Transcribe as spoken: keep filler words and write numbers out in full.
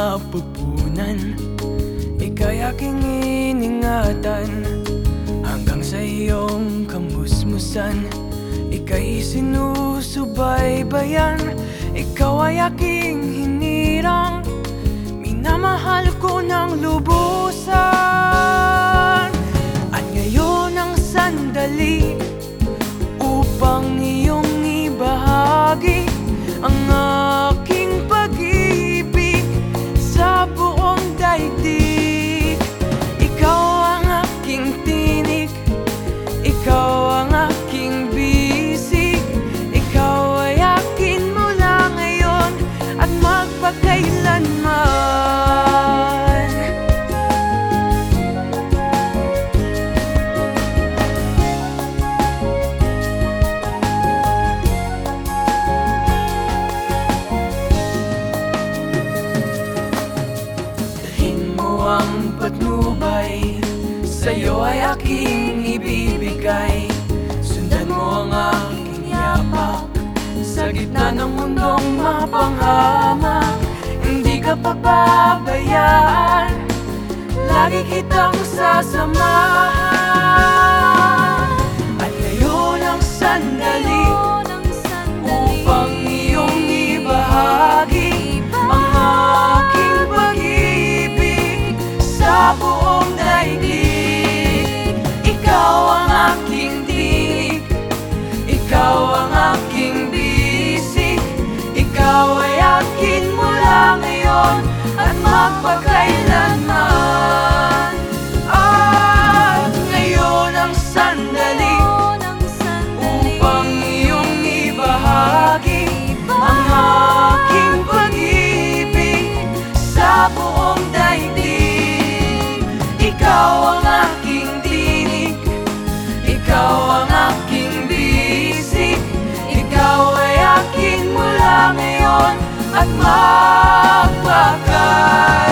mapupunan. Ika'y aking iningatan hanggang sa iyong kamusmusan. Ika'y sinusubaybayan, ikaw ay aking hinirang, minamahal ko ng lubusan. At ngayon ang sandali upang iyong ibahagi ang aking pag-ibig sa buong daigdig. Ikaw ang aking tinig, ikaw ang aking bisig, ikaw ay akin mula ngayon at magpakailanman. Dalhin mo ang patnubay, sa'yo ay aking ibibigay. Sundan mo ang aking yapak sa gitna ng mundong mapanghamak. Hindi ka pababayaan, lagi kitang sasamahan. At ngayon ang sandali upang iyong ibahagi ang aking pag-ibig sa buong daigdig. Ikaw ang aking tinig, ikaw ang aking bisig, ikaw ay akin mula ngayon at magpakailanman. At ngayon ang sandali upang iyong ibahagi ang aking pag-ibig sa buong daigdig. Ikaw ang aking tinig, ikaw ang aking bisig, ikaw ay akin mula ngayon at magpakailanman.